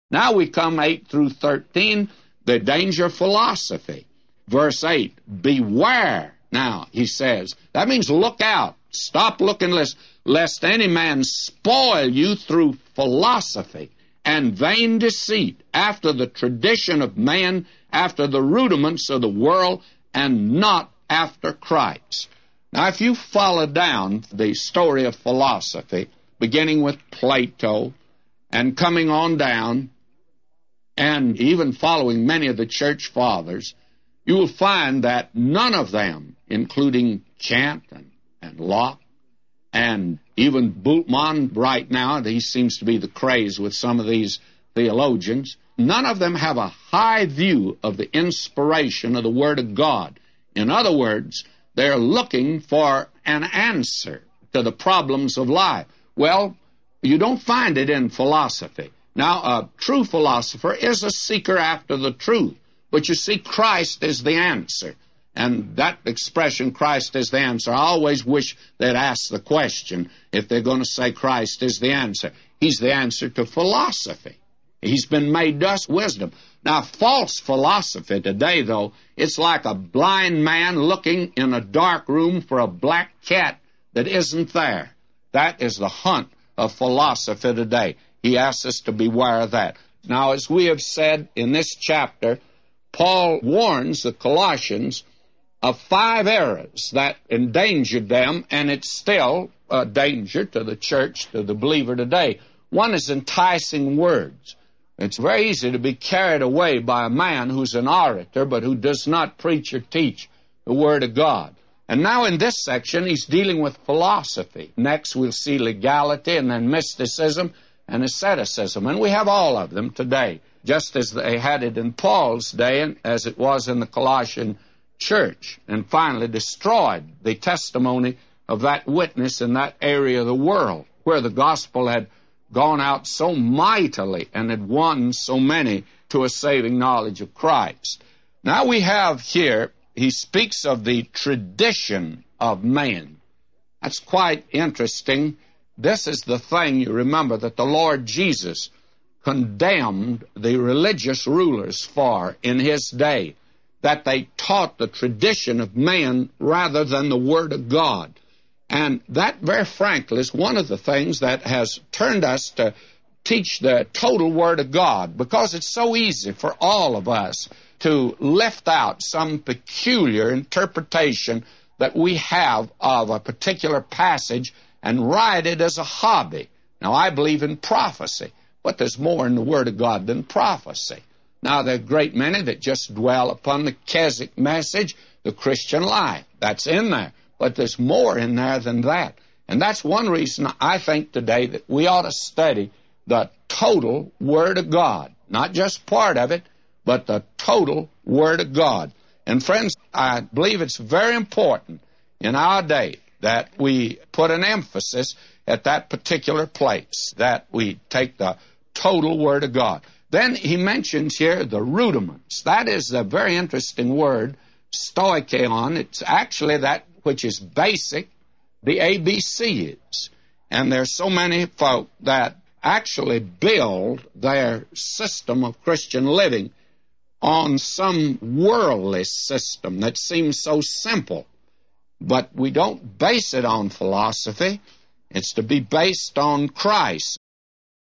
Now we come 8 through 13, the danger of philosophy. Verse 8, beware. Now, he says, that means look out. Stop looking lest any man spoil you through philosophy and vain deceit, after the tradition of man, after the rudiments of the world, and not after Christ. Now, if you follow down the story of philosophy, beginning with Plato and coming on down, and even following many of the church fathers, you will find that none of them, including Kant and Locke, and even Bultmann right now, he seems to be the craze with some of these theologians, none of them have a high view of the inspiration of the Word of God. In other words, they're looking for an answer to the problems of life. Well, you don't find it in philosophy. Now, a true philosopher is a seeker after the truth. But you see, Christ is the answer. And that expression, Christ is the answer, I always wish they'd ask the question if they're going to say Christ is the answer. He's the answer to philosophy. He's been made thus wisdom. Now, false philosophy today, though, it's like a blind man looking in a dark room for a black cat that isn't there. That is the hunt of philosophy today. He asks us to beware of that. Now, as we have said in this chapter, Paul warns the Colossians of 5 errors that endangered them, and it's still a danger to the church, to the believer today. One is enticing words. It's very easy to be carried away by a man who's an orator, but who does not preach or teach the Word of God. And now in this section, he's dealing with philosophy. Next, we'll see legality, and then mysticism and asceticism. And we have all of them today, just as they had it in Paul's day and as it was in the Colossian church, and finally destroyed the testimony of that witness in that area of the world where the gospel had gone out so mightily and had won so many to a saving knowledge of Christ. Now we have here, he speaks of the tradition of man. That's quite interesting. This is the thing, you remember, that the Lord Jesus condemned the religious rulers for in his day, that they taught the tradition of man rather than the Word of God. And that, very frankly, is one of the things that has turned us to teach the total Word of God, because it's so easy for all of us to lift out some peculiar interpretation that we have of a particular passage and write it as a hobby. Now, I believe in prophecy, but there's more in the Word of God than prophecy. Now, there are a great many that just dwell upon the Keswick message, the Christian life. That's in there. But there's more in there than that. And that's one reason I think today that we ought to study the total Word of God. Not just part of it, but the total Word of God. And friends, I believe it's very important in our day that we put an emphasis at that particular place, that we take the total Word of God. Then he mentions here the rudiments. That is a very interesting word, stoicheon. It's actually that which is basic, the ABCs. And there's so many folk that actually build their system of Christian living on some worldly system that seems so simple. But we don't base it on philosophy. It's to be based on Christ.